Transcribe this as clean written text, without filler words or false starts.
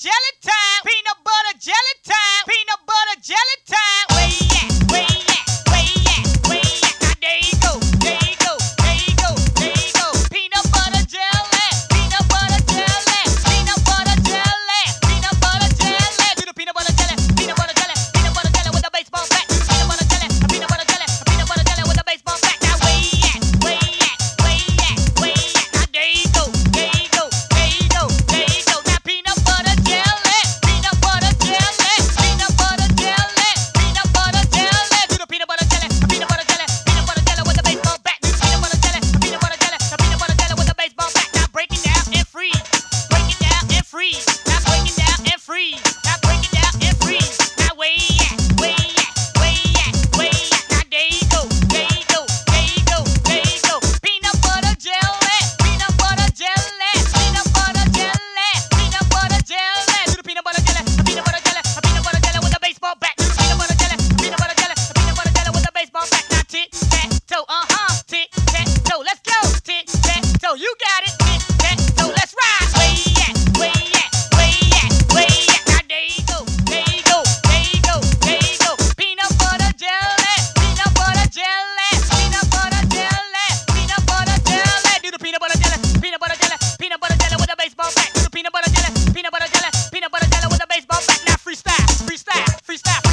jelly time. Peanut butter jelly time. Peanut butter jelly time. Where you at? Where you at? Where you at? Where you at? Now there you go. There you go. There you go. There you go. Peanut butter jelly. Peanut butter jelly. Peanut butter jelly. Peanut butter jelly. Do the peanut butter jelly. Peanut butter jelly. Peanut butter jelly with a baseball bat. Peanut butter jelly. Peanut butter jelly. Peanut butter jelly with a baseball bat. Now where you at? Where you at? Where you at? Where you at? Now there you go. There you go. There you go. There you go. Now peanut butter jelly. Peanut butter jelly. Peanut butter jelly. Peanut butter jelly. Do the peanut butter jelly. Peanut butter jelly. Peanut butter jelly with a baseball bat. Do the peanut butter jelly. Peanut butter jelly. Peanut butter jelly with a baseball bat. Now break it down and freeze. Break it down and freeze. Now break it down and freeze. Now break it down and freeze. Now where you at? Where you at? Where you at? Where you at? Now there you go. There you go. There you go. There you go. Peanut butter jelly. Peanut butter jelly. Peanut butter jelly. Peanut butter jelly. Do the peanut butter jelly. Peanut butter jelly. Peanut butter jelly with a baseball bat. Do the peanut butter jelly. Peanut butter jelly. Peanut butter jelly with a baseball bat. Now tit tat toe. Tit tat toe. Let's go. Tit tat toe. You got it. Tit tat toe. Let's ride. Where you at? Where you at? Where you at? Where you at? Now there you go. There you go. There you go. There you go. Peanut butter jelly. Peanut butter jelly. Peanut butter jelly. Peanut butter jelly. Do the peanut butter jelly. Peanut butter jelly. Peanut butter jelly with a baseball bat. Do the peanut butter jelly. Peanut butter jelly. Peanut butter jelly with a baseball bat. Now freestyle. Freestyle. Freestyle.